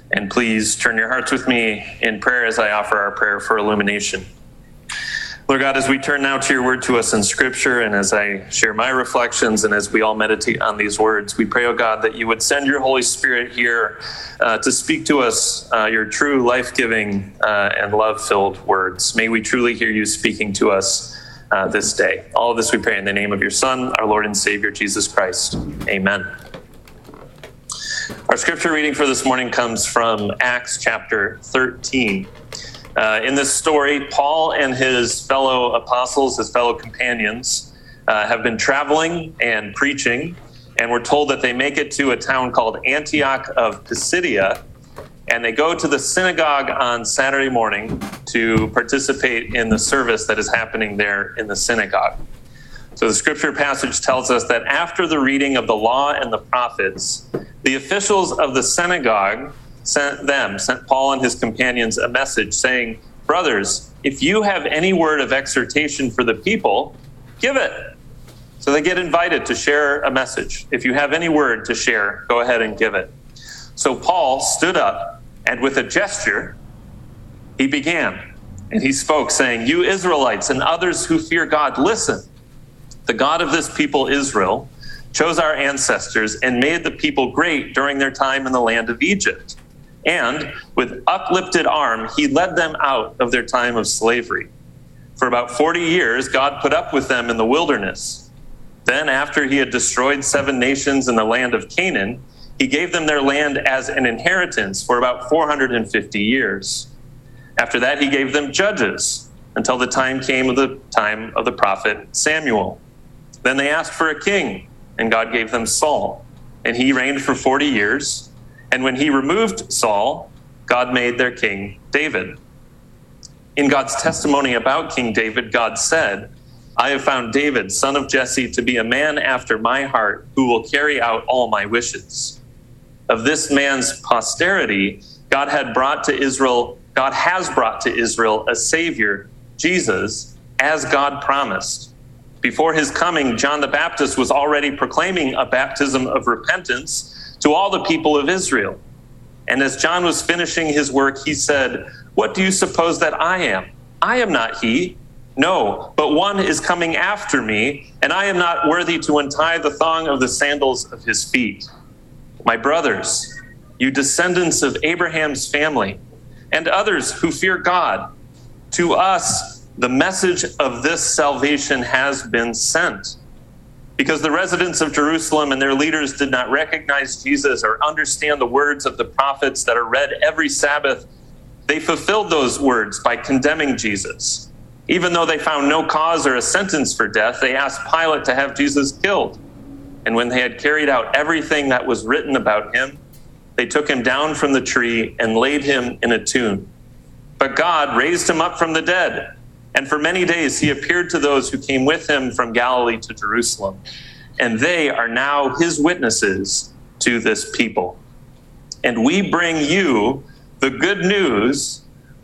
And please turn your hearts with me in prayer as I offer our prayer for illumination. Lord God, as we turn now to your word to us in Scripture, and as I share my reflections, and as we all meditate on these words, we pray, oh God, that you would send your Holy Spirit here to speak to us your true, life-giving, and love-filled words. May we truly hear you speaking to us this day. All of this we pray in the name of your Son, our Lord and Savior, Jesus Christ. Amen. Our scripture reading for this morning comes from Acts chapter 13. In this story, Paul and his fellow apostles, his fellow companions, have been traveling and preaching, and we're told that they make it to a town called Antioch of Pisidia, and they go to the synagogue on Saturday morning to participate in the service that is happening there in the synagogue. So the scripture passage tells us that after the reading of the law and the prophets, the officials of the synagogue sent Paul and his companions a message saying, "Brothers, if you have any word of exhortation for the people, give it." So they get invited to share a message. If you have any word to share, go ahead and give it. So Paul stood up, and with a gesture, he began. And he spoke, saying, "You Israelites and others who fear God, listen. The God of this people, Israel, chose our ancestors and made the people great during their time in the land of Egypt. And with uplifted arm, he led them out of their time of slavery. For about 40 years, God put up with them in the wilderness. Then, after he had destroyed 7 nations in the land of Canaan, he gave them their land as an inheritance for about 450 years. After that, he gave them judges until the time came of the prophet Samuel. Then they asked for a king, and God gave them Saul, and he reigned for 40 years. And when he removed Saul, God made their king David. In God's testimony about King David, God said, 'I have found David, son of Jesse, to be a man after my heart, who will carry out all my wishes.' Of this man's posterity, God has brought to Israel a Savior, Jesus, as God promised. Before his coming, John the Baptist was already proclaiming a baptism of repentance to all the people of Israel. And as John was finishing his work, he said, 'What do you suppose that I am? I am not he. No, but one is coming after me, and I am not worthy to untie the thong of the sandals of his feet.' My brothers, you descendants of Abraham's family, and others who fear God, to us the message of this salvation has been sent. Because the residents of Jerusalem and their leaders did not recognize Jesus or understand the words of the prophets that are read every Sabbath, they fulfilled those words by condemning Jesus. Even though they found no cause or a sentence for death, they asked Pilate to have Jesus killed. And when they had carried out everything that was written about him, they took him down from the tree and laid him in a tomb. But God raised him up from the dead. And for many days he appeared to those who came with him from Galilee to Jerusalem. And they are now his witnesses to this people. And we bring you the good news,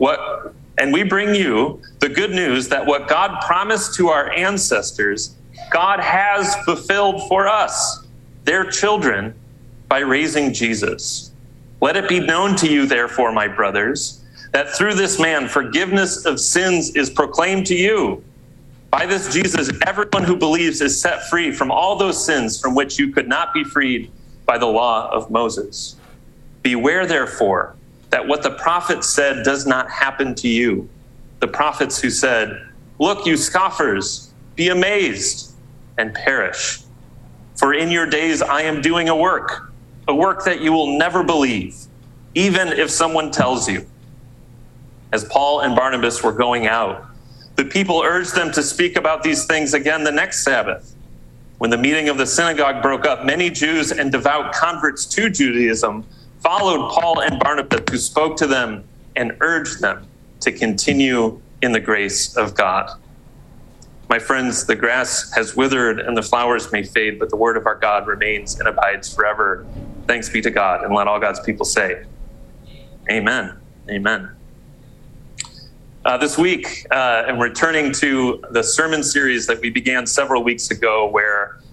that what God promised to our ancestors, God has fulfilled for us, their children, by raising Jesus. Let it be known to you, therefore, my brothers, that through this man forgiveness of sins is proclaimed to you. By this Jesus, everyone who believes is set free from all those sins from which you could not be freed by the law of Moses. Beware, therefore, that what the prophets said does not happen to you. The prophets who said, 'Look, you scoffers, be amazed and perish. For in your days I am doing a work that you will never believe, even if someone tells you.' As Paul and Barnabas were going out, the people urged them to speak about these things again the next Sabbath. When the meeting of the synagogue broke up, many Jews and devout converts to Judaism followed Paul and Barnabas, who spoke to them and urged them to continue in the grace of God. My friends, the grass has withered and the flowers may fade, but the word of our God remains and abides forever. Thanks be to God, and let all God's people say, Amen. Amen. This week, I'm returning to the sermon series that we began several weeks ago, where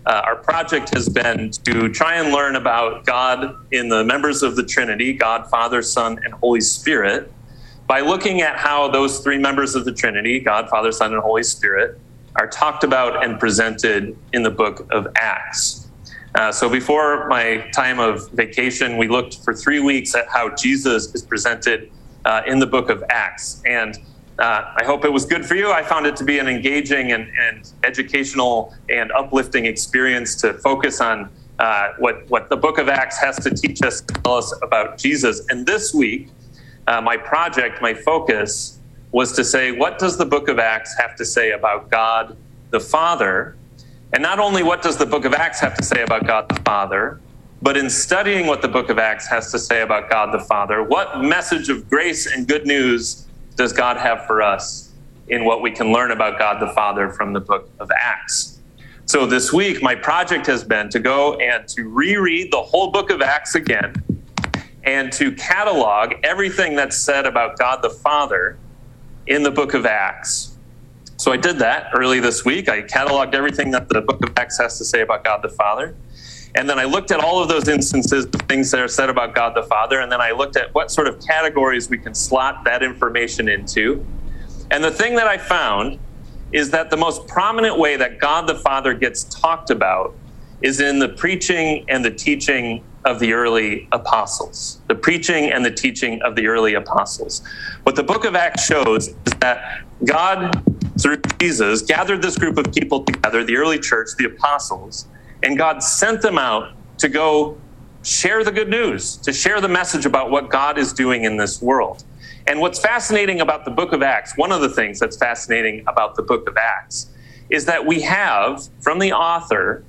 our project has been to try and learn about God in the members of the Trinity, God, Father, Son, and Holy Spirit, by looking at how those three members of the Trinity, God, Father, Son, and Holy Spirit, are talked about and presented in the book of Acts. So before my time of vacation, we looked for 3 weeks at how Jesus is presented in the book of Acts. And I hope it was good for you. I found it to be an engaging and educational and uplifting experience to focus on what the book of Acts has to teach us, tell us about Jesus. And this week, my focus was to say, what does the book of Acts have to say about God the Father? And not only what does the book of Acts have to say about God the Father, but in studying what the book of Acts has to say about God the Father, what message of grace and good news does God have for us in what we can learn about God the Father from the book of Acts? So this week, my project has been to go and to reread the whole book of Acts again and to catalog everything that's said about God the Father in the book of Acts. So I did that early this week. I cataloged everything that the book of Acts has to say about God the Father. And then I looked at all of those instances of things that are said about God the Father. And then I looked at what sort of categories we can slot that information into. And the thing that I found is that the most prominent way that God the Father gets talked about is in the preaching and the teaching of the early apostles. The preaching and the teaching of the early apostles. What the book of Acts shows is that God, through Jesus, gathered this group of people together, the early church, the apostles, and God sent them out to go share the good news, to share the message about what God is doing in this world. And what's fascinating about the book of Acts, one of the things that's fascinating about the book of Acts, is that we have, from the author,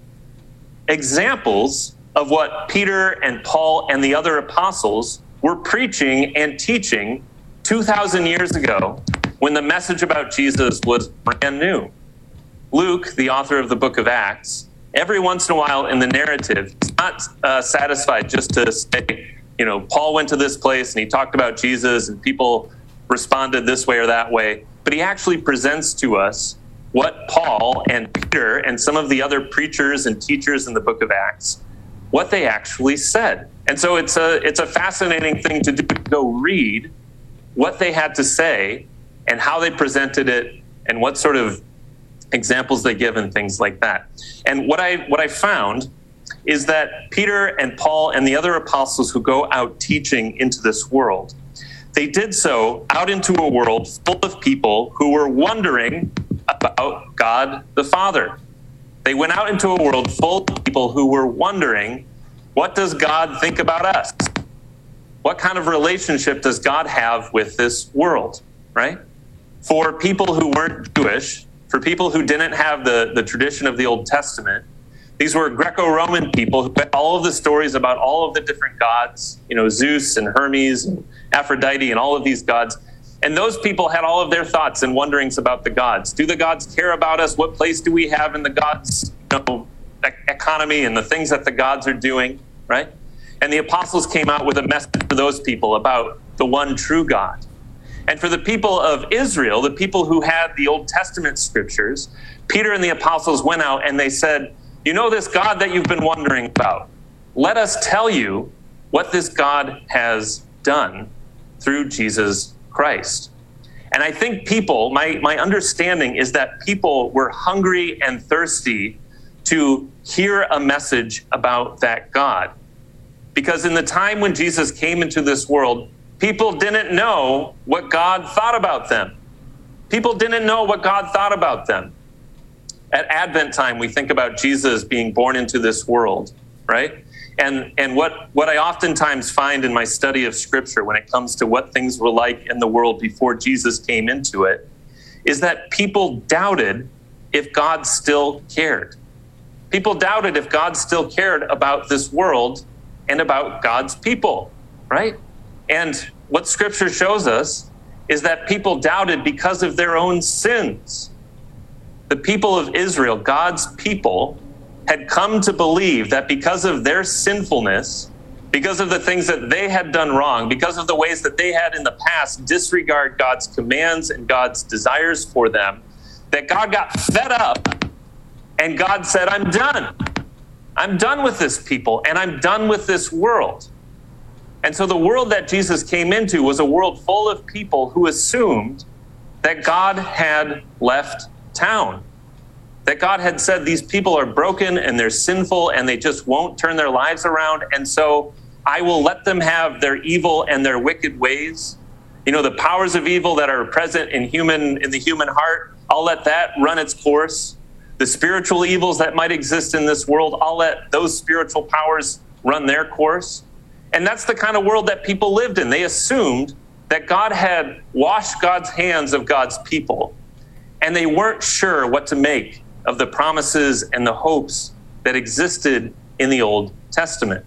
examples of what Peter and Paul and the other apostles were preaching and teaching 2,000 years ago when the message about Jesus was brand new. Luke, the author of the book of Acts, every once in a while in the narrative, he's not satisfied just to say, Paul went to this place and he talked about Jesus and people responded this way or that way, but he actually presents to us what Paul and Peter and some of the other preachers and teachers in the book of Acts, what they actually said. And so it's a fascinating thing to do, to go read what they had to say and how they presented it and what sort of examples they give and things like that. And what I found is that Peter and Paul and the other apostles who go out teaching into this world, they did so out into a world full of people who were wondering about God the Father. They went out into a world full of people who were wondering, what does God think about us? What kind of relationship does God have with this world, right? For people who weren't Jewish, for people who didn't have the tradition of the Old Testament, these were Greco-Roman people who had all of the stories about all of the different gods, Zeus and Hermes and Aphrodite and all of these gods. And those people had all of their thoughts and wonderings about the gods. Do the gods care about us? What place do we have in the gods' economy and the things that the gods are doing, right? And the apostles came out with a message for those people about the one true God. And for the people of Israel, the people who had the Old Testament scriptures, Peter and the apostles went out and they said, this God that you've been wondering about, let us tell you what this God has done through Jesus Christ. And I think people, my understanding is that people were hungry and thirsty to hear a message about that God. Because in the time when Jesus came into this world, people didn't know what God thought about them. People didn't know what God thought about them. At Advent time, we think about Jesus being born into this world, right? And what I oftentimes find in my study of Scripture when it comes to what things were like in the world before Jesus came into it, is that people doubted if God still cared. People doubted if God still cared about this world and about God's people, right? And what Scripture shows us is that people doubted because of their own sins. The people of Israel, God's people, had come to believe that because of their sinfulness, because of the things that they had done wrong, because of the ways that they had in the past disregard God's commands and God's desires for them, that God got fed up And God said, I'm done. I'm done with this people, and I'm done with this world. And so the world that Jesus came into was a world full of people who assumed that God had left town, that God had said these people are broken and they're sinful and they just won't turn their lives around. And so I will let them have their evil and their wicked ways. You know, the powers of evil that are present in the human heart, I'll let that run its course. The spiritual evils that might exist in this world, I'll let those spiritual powers run their course. And that's the kind of world that people lived in. They assumed that God had washed God's hands of God's people, and they weren't sure what to make of the promises and the hopes that existed in the Old Testament.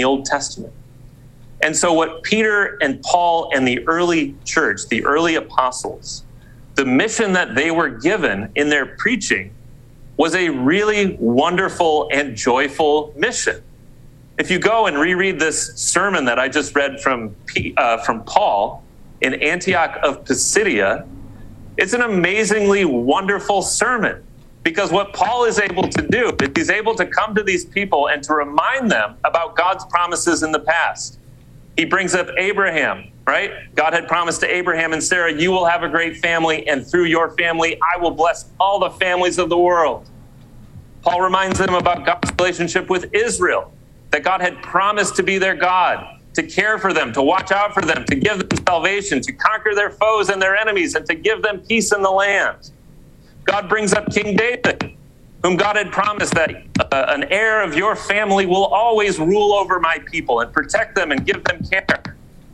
And so what Peter and Paul and the early church, the early apostles, the mission that they were given in their preaching was a really wonderful and joyful mission. If you go and reread this sermon that I just read from Paul in Antioch of Pisidia, it's an amazingly wonderful sermon, because what Paul is able to do is he's able to come to these people and to remind them about God's promises in the past. He brings up Abraham, right? God had promised to Abraham and Sarah, you will have a great family, and through your family, I will bless all the families of the world. Paul reminds them about God's relationship with Israel, that God had promised to be their God, to care for them, to watch out for them, to give them salvation, to conquer their foes and their enemies, and to give them peace in the land. God brings up King David, whom God had promised that an heir of your family will always rule over my people and protect them and give them care.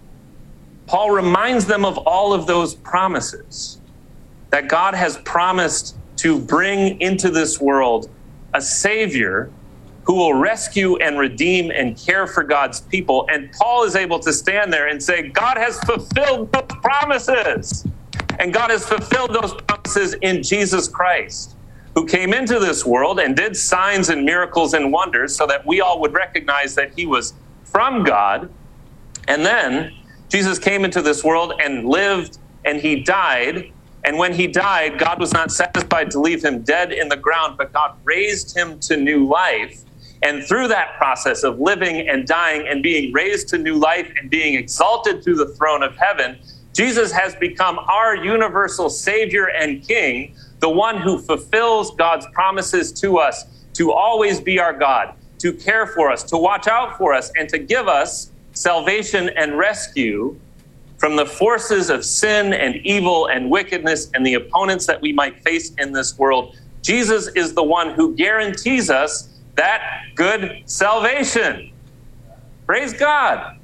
Paul reminds them of all of those promises, that God has promised to bring into this world a Savior who will rescue and redeem and care for God's people. And Paul is able to stand there and say, God has fulfilled those promises. And God has fulfilled those promises in Jesus Christ, who came into this world and did signs and miracles and wonders so that we all would recognize that he was from God. And then Jesus came into this world and lived, and he died. And when he died, God was not satisfied to leave him dead in the ground, but God raised him to new life. And through that process of living and dying and being raised to new life and being exalted to the throne of heaven, Jesus has become our universal Savior and King, the one who fulfills God's promises to us to always be our God, to care for us, to watch out for us, and to give us salvation and rescue from the forces of sin and evil and wickedness and the opponents that we might face in this world. Jesus is the one who guarantees us that good salvation. Praise God.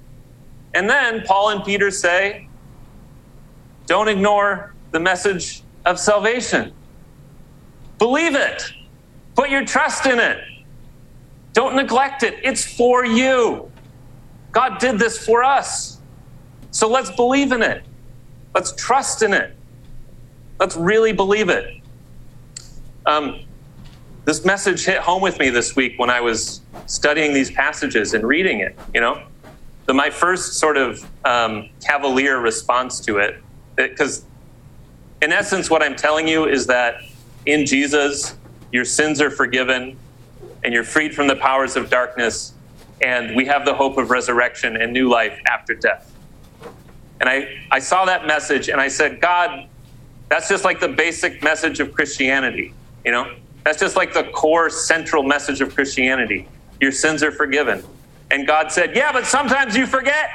And then Paul and Peter say, don't ignore the message of salvation. Believe it. Put your trust in it. Don't neglect it. It's for you. God did this for us. So let's believe in it. Let's trust in it. Let's really believe it. This message hit home with me this week when I was studying these passages and reading it, my first sort of cavalier response to it, because in essence, what I'm telling you is that in Jesus, your sins are forgiven and you're freed from the powers of darkness, and we have the hope of resurrection and new life after death. And I saw that message and I said, God, that's just like the basic message of Christianity, That's just like the core central message of Christianity. Your sins are forgiven. And God said, yeah, but sometimes you forget.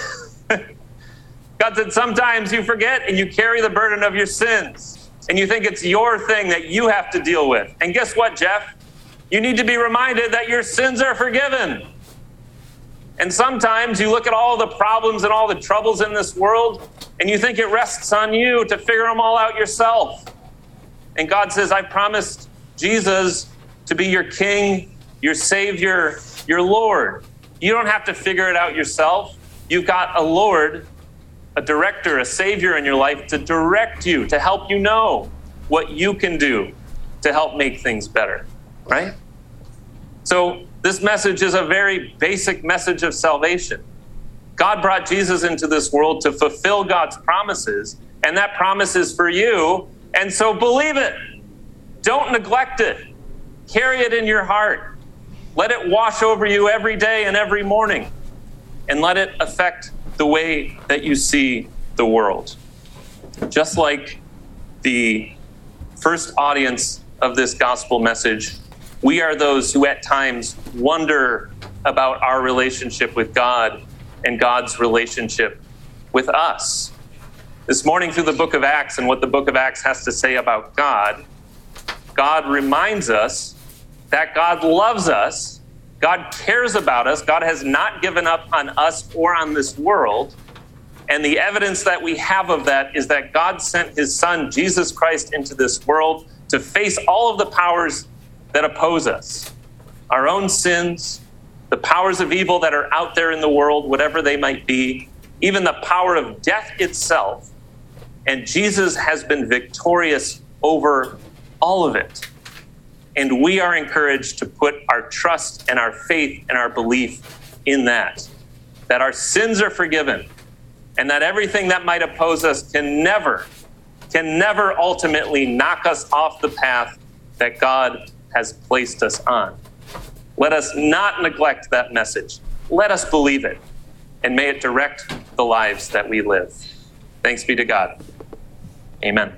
God said, sometimes you forget and you carry the burden of your sins. And you think it's your thing that you have to deal with. And guess what, Jeff? You need to be reminded that your sins are forgiven. And sometimes you look at all the problems and all the troubles in this world, and you think it rests on you to figure them all out yourself. And God says, I promised Jesus to be your King, your Savior, your Lord. You don't have to figure it out yourself. You've got a Lord, a director, a Savior in your life to direct you, to help you know what you can do to help make things better, right? So this message is a very basic message of salvation. God brought Jesus into this world to fulfill God's promises, and that promise is for you, and so believe it. Don't neglect it. Carry it in your heart. Let it wash over you every day and every morning. And let it affect the way that you see the world. Just like the first audience of this gospel message, we are those who at times wonder about our relationship with God and God's relationship with us. This morning through the book of Acts and what the book of Acts has to say about God, God reminds us that God loves us, God cares about us, God has not given up on us or on this world. And the evidence that we have of that is that God sent his son, Jesus Christ, into this world to face all of the powers that oppose us. Our own sins, the powers of evil that are out there in the world, whatever they might be, even the power of death itself. And Jesus has been victorious over all of it. And we are encouraged to put our trust and our faith and our belief in that our sins are forgiven, and that everything that might oppose us can never ultimately knock us off the path that God has placed us on. Let us not neglect that message. Let us believe it, and may it direct the lives that we live. Thanks be to God. Amen.